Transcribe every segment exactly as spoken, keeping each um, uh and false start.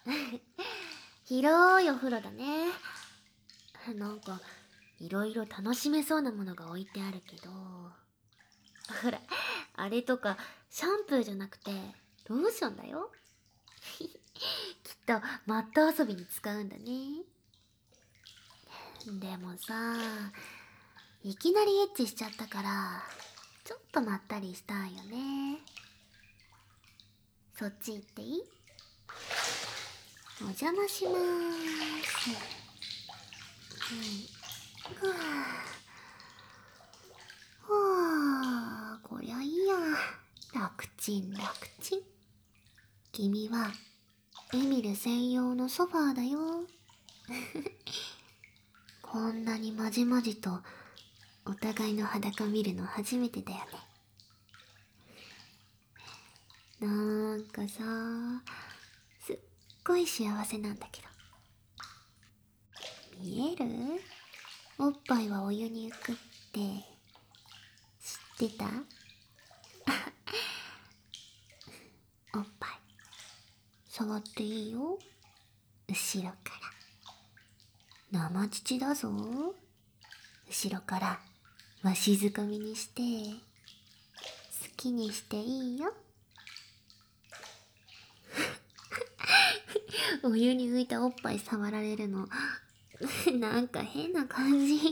広いお風呂だね。なんか、いろいろ楽しめそうなものが置いてあるけど。ほら、あれとか、シャンプーじゃなくて、ローションだよ。きっと、マット遊びに使うんだね。でもさ、いきなりエッチしちゃったから、ちょっとまったりしたいよね。そっち行っていい？お邪魔しまーす。うん。はあ。はあ、こりゃいいや。楽ちん楽ちん。君は、エミル専用のソファーだよ。こんなにまじまじと、お互いの裸見るの初めてだよね。なんかさ、すっごい幸せなんだけど。見える？おっぱいはお湯に浮くって知ってた？おっぱい触っていいよ。後ろから生乳だぞ。後ろからわしづかみにして好きにしていいよ。お湯に浮いたおっぱい触られるのなんか変な感じ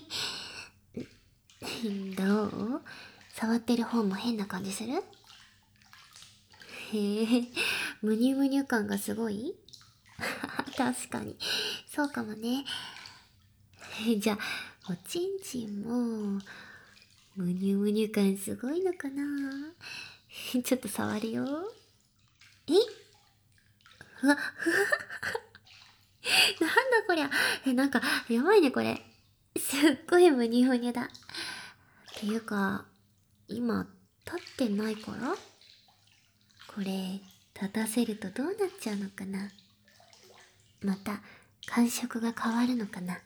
どう？触ってる方も変な感じする？へえ、むにゅむにゅ感がすごい確かに、そうかもね。じゃあ、おちんちんも、むにゅむにゅ感すごいのかなちょっと触るよ。え？うわ、なんだこりゃ。え、なんか、やばいねこれ。すっごいむにゅむにゅだ。っていうか、今、立ってないから？これ、立たせるとどうなっちゃうのかな？また、感触が変わるのかな？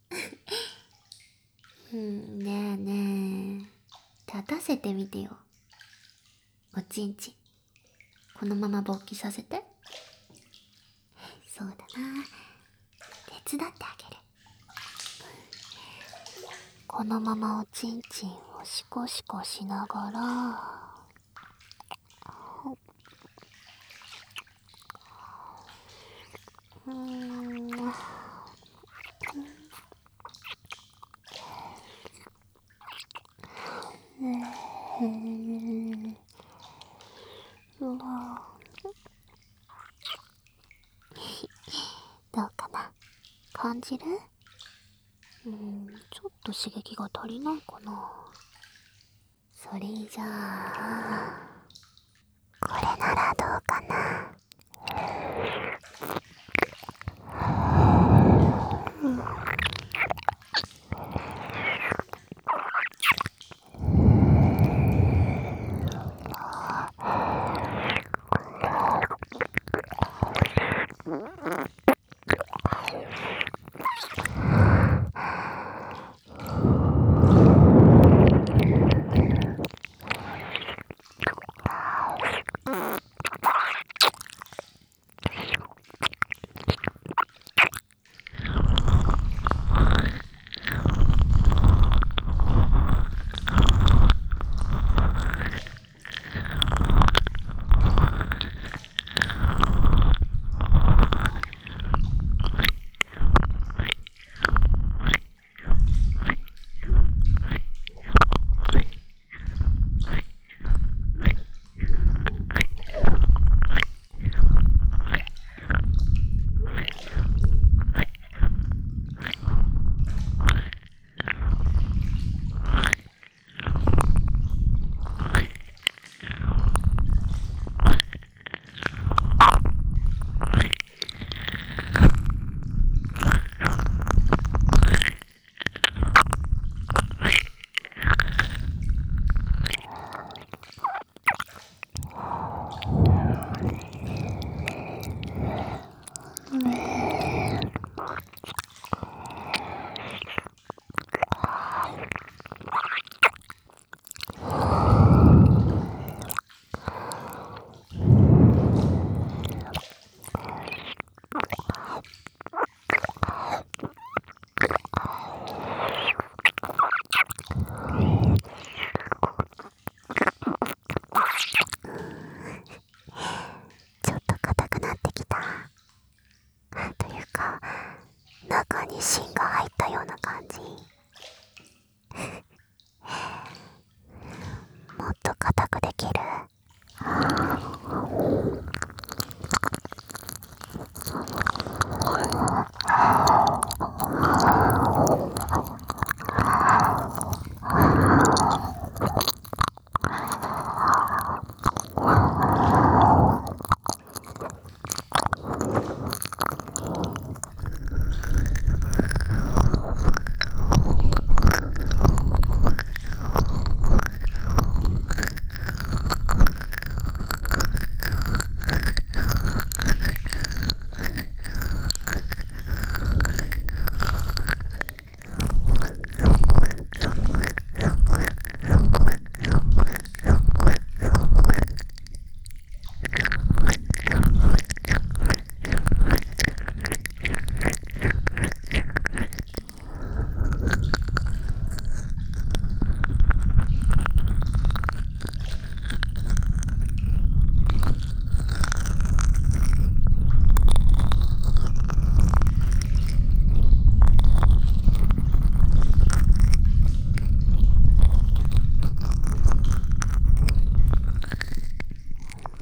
うん、ねえねえ。立たせてみてよ。おちんちん。このまま勃起させて。そうだな。手伝ってあげる。このままおちんちんをシコシコしながら、うーん。うん。うわ。どうかな？感じる？うん、ちょっと刺激が足りないかな。それじゃあ、これならどうかな。うん。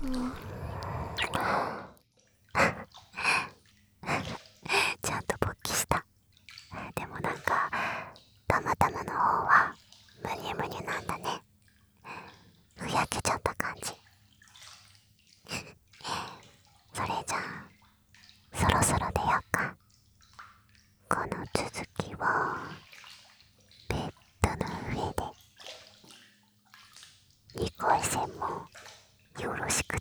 ちゃんと勃起した。でもなんかたまたまの方はムニュムニュなんだね。ふやけちゃった感じ。それじゃあそろそろ出よっか。この続きはベッドの上でにかい戦もよろしく